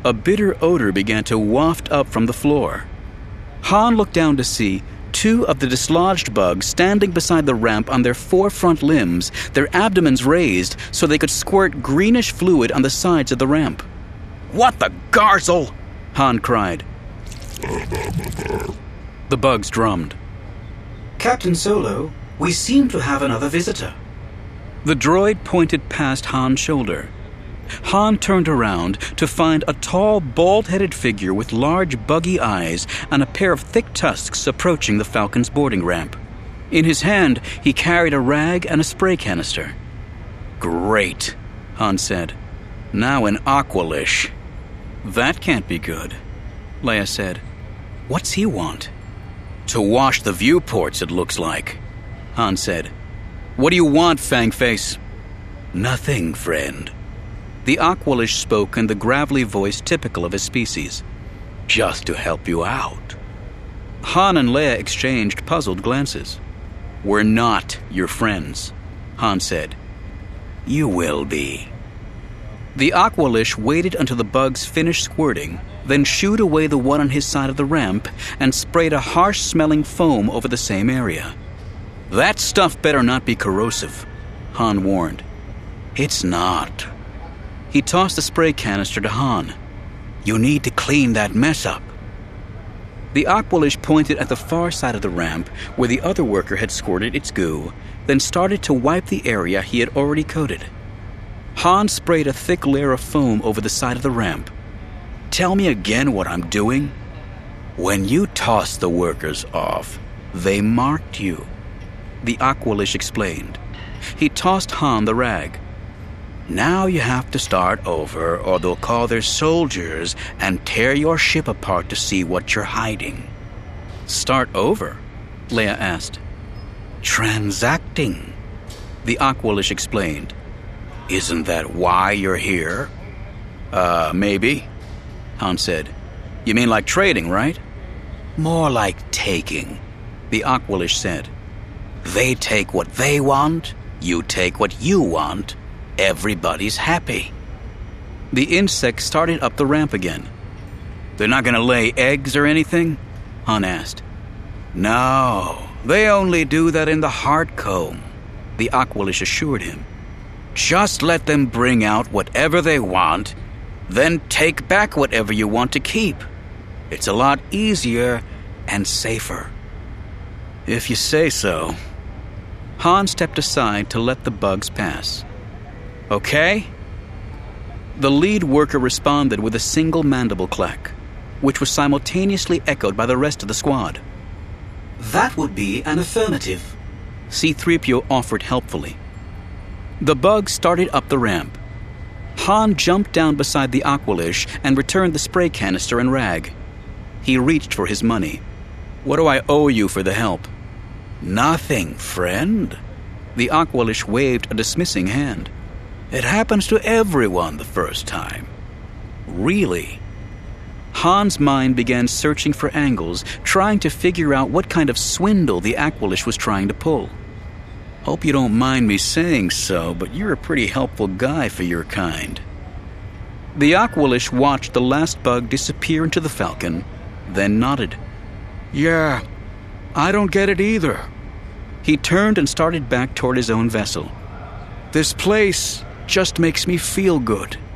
A bitter odor began to waft up from the floor. Han looked down to see 2 of the dislodged bugs standing beside the ramp on their 4 front limbs, their abdomens raised so they could squirt greenish fluid on the sides of the ramp. "What the garzel?" Han cried. The bugs drummed. "Captain Solo, we seem to have another visitor." The droid pointed past Han's shoulder. Han turned around to find a tall, bald-headed figure with large, buggy eyes and a pair of thick tusks approaching the Falcon's boarding ramp. In his hand, he carried a rag and a spray canister. "Great," Han said. "Now an Aqualish." "That can't be good," Leia said. "What's he want?" "To wash the viewports, it looks like," Han said. "What do you want, Fangface?" "Nothing, friend." The Aqualish spoke in the gravelly voice typical of his species. "Just to help you out." Han and Leia exchanged puzzled glances. "We're not your friends," Han said. "You will be." The Aqualish waited until the bugs finished squirting, then shooed away the one on his side of the ramp and sprayed a harsh-smelling foam over the same area. "That stuff better not be corrosive," Han warned. "It's not." He tossed the spray canister to Han. "You need to clean that mess up." The Aqualish pointed at the far side of the ramp where the other worker had squirted its goo, then started to wipe the area he had already coated. Han sprayed a thick layer of foam over the side of the ramp. "Tell me again what I'm doing." "When you tossed the workers off, they marked you," the Aqualish explained. He tossed Han the rag. "Now you have to start over, or they'll call their soldiers and tear your ship apart to see what you're hiding." "Start over?" Leia asked. "Transacting," the Aqualish explained. "Isn't that why you're here?" Maybe," Han said. "You mean like trading, right?" "More like taking," the Aqualish said. "They take what they want, you take what you want. Everybody's happy." The insect started up the ramp again. "They're not going to lay eggs or anything?" Han asked. "No, they only do that in the heart comb," the Aqualish assured him. "Just let them bring out whatever they want, then take back whatever you want to keep. It's a lot easier and safer." "If you say so." Han stepped aside to let the bugs pass. "Okay?" The lead worker responded with a single mandible clack, which was simultaneously echoed by the rest of the squad. "That would be an affirmative," C-3PO offered helpfully. The bugs started up the ramp. Han jumped down beside the Aqualish and returned the spray canister and rag. He reached for his money. "What do I owe you for the help?" "Nothing, friend." The Aqualish waved a dismissing hand. "It happens to everyone the first time." "Really?" Han's mind began searching for angles, trying to figure out what kind of swindle the Aqualish was trying to pull. "Hope you don't mind me saying so, but you're a pretty helpful guy for your kind." The Aqualish watched the last bug disappear into the Falcon, then nodded. "Yeah, I don't get it either." He turned and started back toward his own vessel. "This place just makes me feel good."